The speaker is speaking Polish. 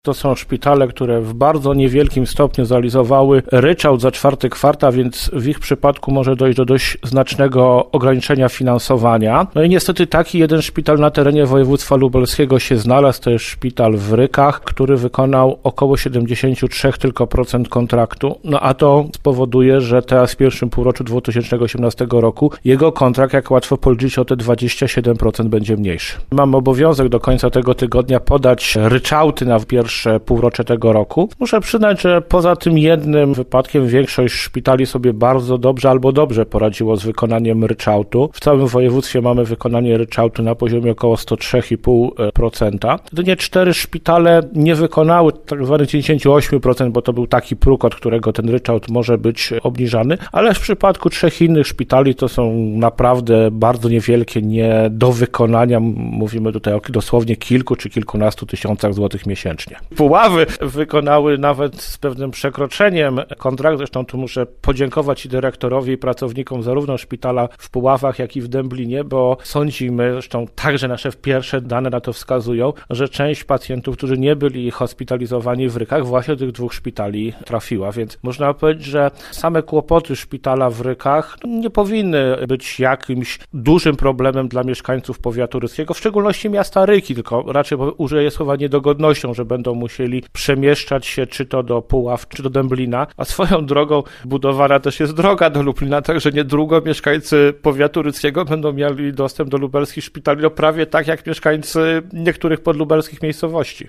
To są szpitale, które w bardzo niewielkim stopniu zrealizowały ryczałt za 4 kwartał, więc w ich przypadku może dojść do dość znacznego ograniczenia finansowania. No i niestety taki jeden szpital na terenie województwa lubelskiego się znalazł, to jest szpital w Rykach, który wykonał około 73% tylko kontraktu. No a to spowoduje, że teraz w pierwszym półroczu 2018 roku jego kontrakt, jak łatwo policzyć, o te 27% będzie mniejszy. Mam obowiązek do końca tego tygodnia podać ryczałty na pierwsze półrocze tego roku. Muszę przyznać, że poza tym jednym wypadkiem większość szpitali sobie bardzo dobrze albo dobrze poradziło z wykonaniem ryczałtu. W całym województwie mamy wykonanie ryczałtu na poziomie około 103,5%. Jedynie 4 szpitale nie wykonały tak zwanych 98%, bo to był taki próg, od którego ten ryczałt może być obniżany, ale w przypadku 3 innych szpitali to są naprawdę bardzo niewielkie, nie do wykonania. Mówimy tutaj o dosłownie kilku czy kilkunastu tysiącach złotych miesięcznie. Puławy wykonały nawet z pewnym przekroczeniem kontrakt. Zresztą tu muszę podziękować i dyrektorowi, i pracownikom zarówno szpitala w Puławach, jak i w Dęblinie, bo sądzimy, zresztą także nasze pierwsze dane na to wskazują, że część pacjentów, którzy nie byli hospitalizowani w Rykach, właśnie do tych 2 szpitali trafiła. Więc można powiedzieć, że same kłopoty szpitala w Rykach nie powinny być jakimś dużym problemem dla mieszkańców powiatu ryckiego, w szczególności miasta Ryki, tylko raczej użyję słowa niedogodnością, że będą musieli przemieszczać się czy to do Puław, czy do Dęblina, a swoją drogą budowana też jest droga do Lublina, także niedługo mieszkańcy powiatu ryckiego będą mieli dostęp do lubelskich szpitali, no prawie tak jak mieszkańcy niektórych podlubelskich miejscowości.